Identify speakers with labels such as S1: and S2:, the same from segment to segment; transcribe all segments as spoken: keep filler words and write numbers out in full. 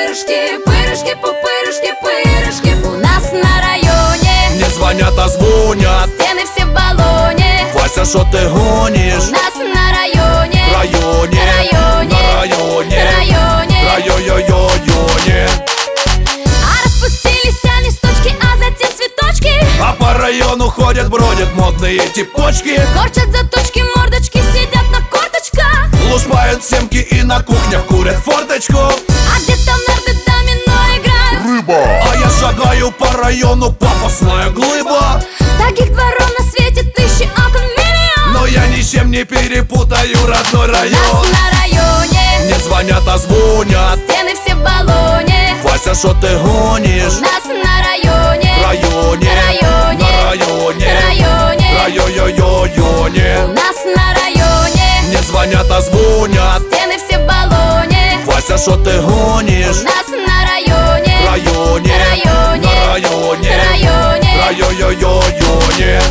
S1: пупырышки, пырышки, пупырышки, пырышки. У нас на районе
S2: не звонят, а звонят.
S1: стены все в баллоне.
S2: Вася, шо ты гонишь?
S1: У нас на районе,
S2: Районе,
S1: районе,
S2: на районе,
S1: районе,
S2: райо-йо-йо-йоне.
S1: А распустились листочки, а затем цветочки.
S2: А по району ходят, бродят модные типочки.
S1: Корчат заточки, мордочки, сидят на корточках.
S2: Лушпают семки и на кухнях курят форточку.
S1: А где-то в нарды домино играют.
S2: Рыба! А я шагаю по району, пафосная глыба.
S1: Таких дворов на свете тысячи, окон миллион.
S2: Но я ничем не перепутаю родной
S1: У нас
S2: район.
S1: на районе
S2: Не звонят, а звонят.
S1: стены все в баллоне.
S2: Вася, шо ты
S1: У
S2: гонишь?
S1: нас на районе,
S2: Районе,
S1: районе,
S2: на районе,
S1: районе. У
S2: райо-йо-йо-йоне.
S1: нас на районе
S2: Не звонят, а звонят.
S1: стены все в баллоне.
S2: Вася, шо ты
S1: У
S2: гонишь?
S1: нас на районе,
S2: Районе,
S1: районе,
S2: на районе,
S1: районе.
S2: райо-йо-йо-йоне.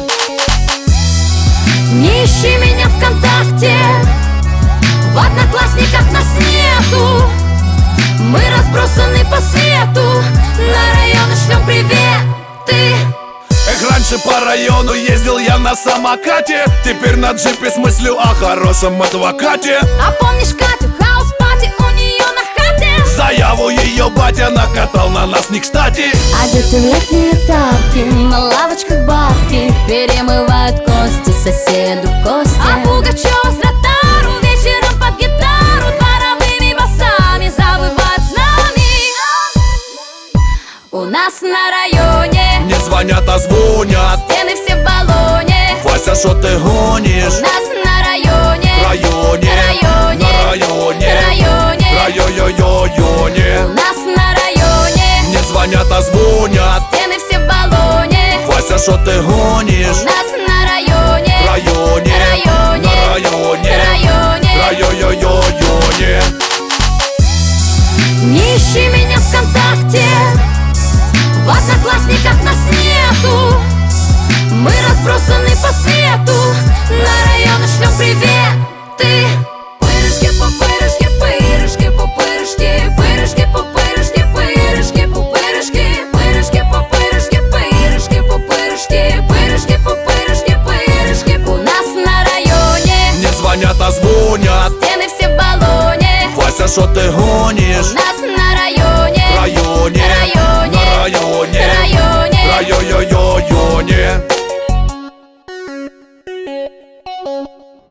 S1: Не ищи меня ВКонтакте, в одноклассниках нас нету. Мы разбросаны по свету, на районы шлем приветы.
S2: Эх, раньше по району ездил я на самокате. Теперь на джипе с мыслью о хорошем адвокате.
S1: А помнишь Катю, хаус-пати у нее на хате?
S2: Заяву ее батя накатал на нас не кстати.
S1: Одеты в летние тапки, на лавочках бабки перемывают кости соседу кости. А Пугачева с Ротару вечером под гитару дворовыми басами завывают с нами. У нас на районе
S2: Не звонят, а звонят.
S1: стены все в баллоне.
S2: Вася, шо ты
S1: У
S2: гонишь?
S1: нас на районе,
S2: Районе,
S1: районе,
S2: на районе,
S1: районе. У
S2: райо-йо-йо-йоне.
S1: нас на районе
S2: Не звонят, а звонят.
S1: стены все в баллоне.
S2: Вася, шо ты
S1: У
S2: гонишь?
S1: нас на районе,
S2: Районе,
S1: районе,
S2: на районе,
S1: районе.
S2: райо-йо-йо-йоне.
S1: Не ищи меня ВКонтакте, в одноклассниках нас нету. Мы разбросаны по свету, на районы шлем приветы.